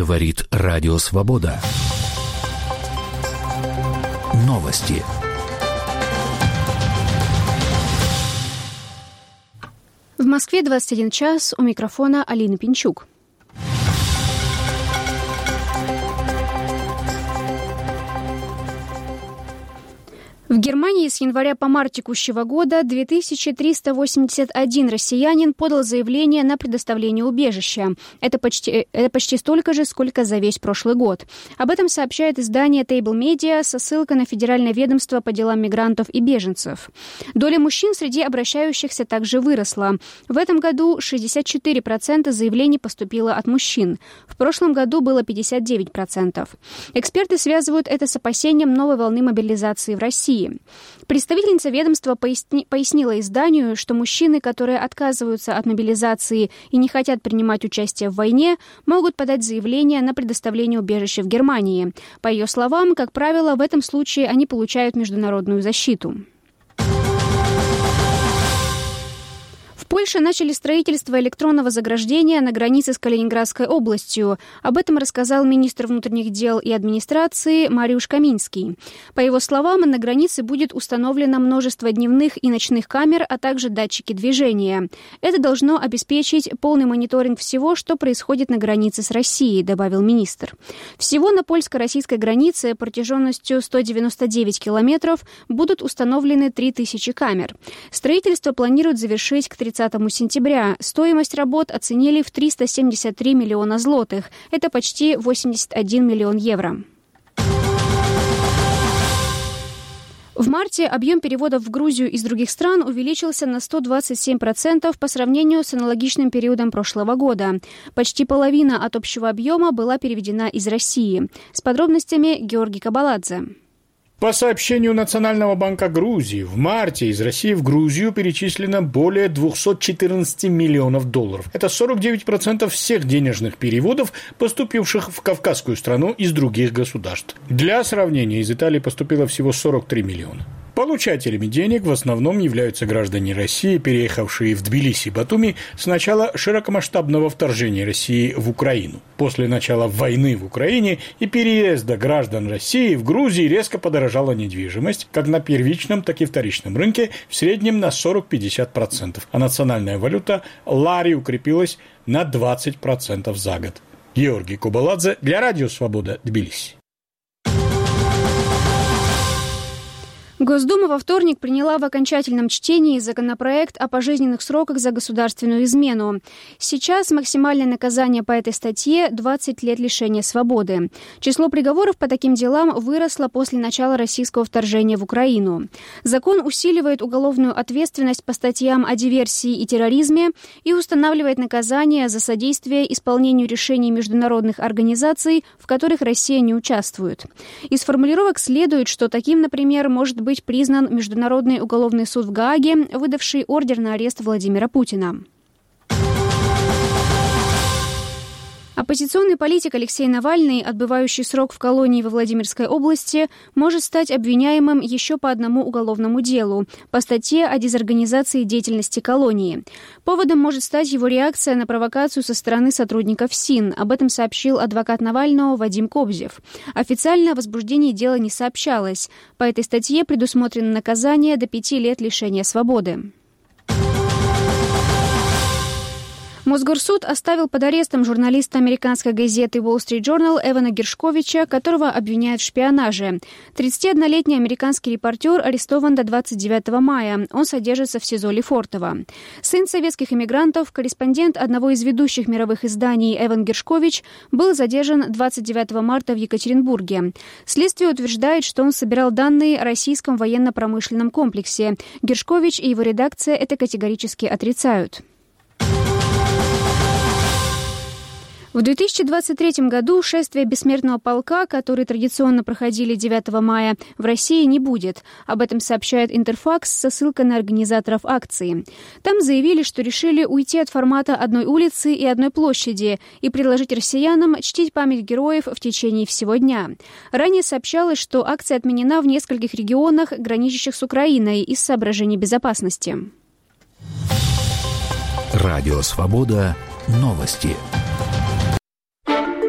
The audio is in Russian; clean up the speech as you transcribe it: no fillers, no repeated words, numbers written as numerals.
Говорит Радио Свобода. Новости. В Москве 21 час, у микрофона Алина Пинчук. В Германии с января по март текущего года 2381 россиянин подал заявление на предоставление убежища. Это почти столько же, сколько за весь прошлый год. Об этом сообщает издание Table Media со ссылкой на Федеральное ведомство по делам мигрантов и беженцев. Доля мужчин среди обращающихся также выросла. В этом году 64% заявлений поступило от мужчин. В прошлом году было 59%. Эксперты связывают это с опасением новой волны мобилизации в России. Представительница ведомства пояснила изданию, что мужчины, которые отказываются от мобилизации и не хотят принимать участие в войне, могут подать заявление на предоставление убежища в Германии. По ее словам, как правило, в этом случае они получают международную защиту. В Польше начали строительство электронного заграждения на границе с Калининградской областью. Об этом рассказал министр внутренних дел и администрации Мариуш Каминский. По его словам, на границе будет установлено множество дневных и ночных камер, а также датчики движения. Это должно обеспечить полный мониторинг всего, что происходит на границе с Россией, добавил министр. Всего на польско-российской границе протяженностью 199 километров будут установлены 3000 камер. Строительство планируют завершить к 30 сентября. Стоимость работ оценили в 373 миллиона злотых. Это почти 81 миллион евро. В марте объем переводов в Грузию из других стран увеличился на 127% по сравнению с аналогичным периодом прошлого года. Почти половина от общего объема была переведена из России. С подробностями Георгий Кабаладзе. По сообщению Национального банка Грузии, в марте из России в Грузию перечислено более 214 миллионов долларов. Это 49% всех денежных переводов, поступивших в Кавказскую страну из других государств. Для сравнения, из Италии поступило всего 43 миллиона. Получателями денег в основном являются граждане России, переехавшие в Тбилиси и Батуми с начала широкомасштабного вторжения России в Украину. После начала войны в Украине и переезда граждан России в Грузии резко подорожала недвижимость, как на первичном, так и вторичном рынке, в среднем на 40-50%, а национальная валюта лари укрепилась на 20% за год. Георгий Кабаладзе для Радио Свобода, Тбилиси. Госдума во вторник приняла в окончательном чтении законопроект о пожизненных сроках за государственную измену. Сейчас максимальное наказание по этой статье – 20 лет лишения свободы. Число приговоров по таким делам выросло после начала российского вторжения в Украину. Закон усиливает уголовную ответственность по статьям о диверсии и терроризме и устанавливает наказание за содействие исполнению решений международных организаций, в которых Россия не участвует. Из формулировок следует, что таким, например, может быть признан Международный уголовный суд в Гааге, выдавший ордер на арест Владимира Путина. Оппозиционный политик Алексей Навальный, отбывающий срок в колонии во Владимирской области, может стать обвиняемым еще по одному уголовному делу по статье о дезорганизации деятельности колонии. Поводом может стать его реакция на провокацию со стороны сотрудников СИН. Об этом сообщил адвокат Навального Вадим Кобзев. Официально о возбуждении дела не сообщалось. По этой статье предусмотрено наказание до 5 лет лишения свободы. Мосгорсуд оставил под арестом журналиста американской газеты Wall Street Journal Эвана Гершковича, которого обвиняют в шпионаже. 31-летний американский репортер арестован до 29 мая. Он содержится в СИЗО Лефортово. Сын советских эмигрантов, корреспондент одного из ведущих мировых изданий Эван Гершкович, был задержан 29 марта в Екатеринбурге. Следствие утверждает, что он собирал данные о российском военно-промышленном комплексе. Гершкович и его редакция это категорически отрицают. В 2023 году шествия Бессмертного полка, которые традиционно проходили 9 мая, в России не будет. Об этом сообщает Интерфакс со ссылкой на организаторов акции. Там заявили, что решили уйти от формата одной улицы и одной площади и предложить россиянам чтить память героев в течение всего дня. Ранее сообщалось, что акция отменена в нескольких регионах, граничащих с Украиной, из соображений безопасности. Радио Свобода. Новости.